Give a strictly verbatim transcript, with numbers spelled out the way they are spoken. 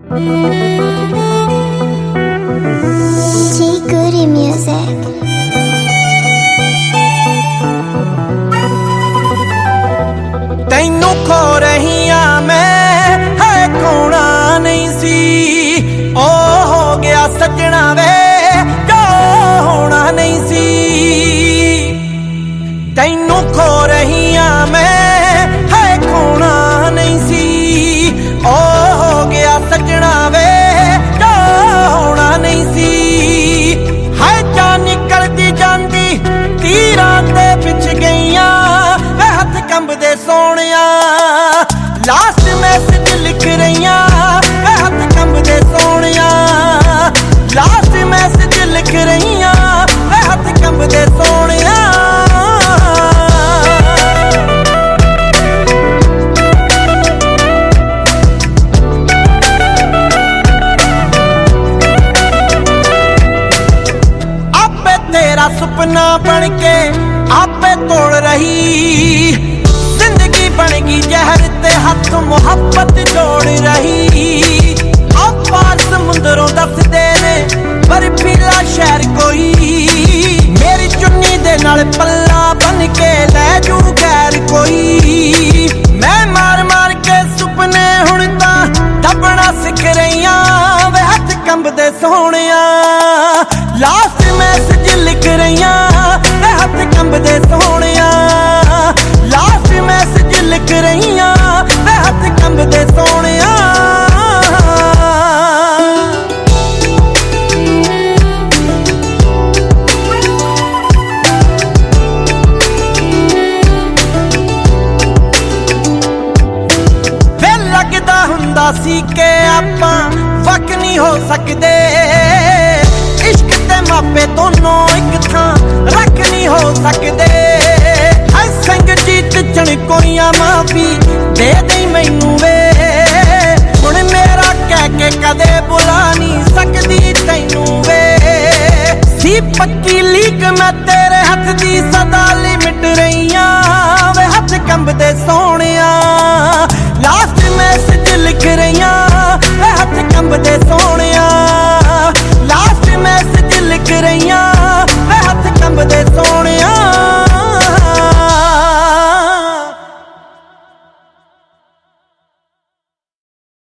T-Goody music. तैनू खो रही हाँ मैं है खोना नहीं सी ओ हो गया सजना वे जो होना नहीं सी। तैनू खो रही हाँ मैं है खोना नहीं सी ओ हो गया सजना वे जो होना नहीं सी। है जा निकलती जाती तीरां ते पिछ गईयां वे हथ कंबदे सोहणिया। लास्ट मैसेज लिख रहीआं वे हथ कंबदे सोहणिया। लास्ट मैसेज लिख रहीआं वे हथ कंबदे सोहणिया। आपे तेरा सुपना बन के आपे तोड़ रही जिंदगी बनेगी जहर ते हथ मुहब्बत जोड़ रही। आपार समुंदरों दसदे ने बर्फीला शहर कोई मेरी चुन्नी दे नाल पल्ला बन के लै जू गैर कोई। मैं मार मार के सुपने हुण तां दबना सिख रहीआं वे हथ कंबदे सोहणिया। लास्ट मैसेज लिख रहीआं वे हथ कंबदे सोहणिया। लास्ट मैसेज लिख रहीआं वे हथ कंबदे सोहणिया। वे लगदा हुंदा सी के आपां वक नहीं हो सकदे। इश्क ते मापे दोनों एक थां रख नहीं हो सकदे। ऐ संगजीत चणकोइयां माफी दे दई मैनू वे हुण मेरा कह के कदे बुला नहीं सकदी तैनू वे। सी पक्की लीक मैं तेरे हथ दी सदा लिमिट रहीआं वे हथ कंबदे सो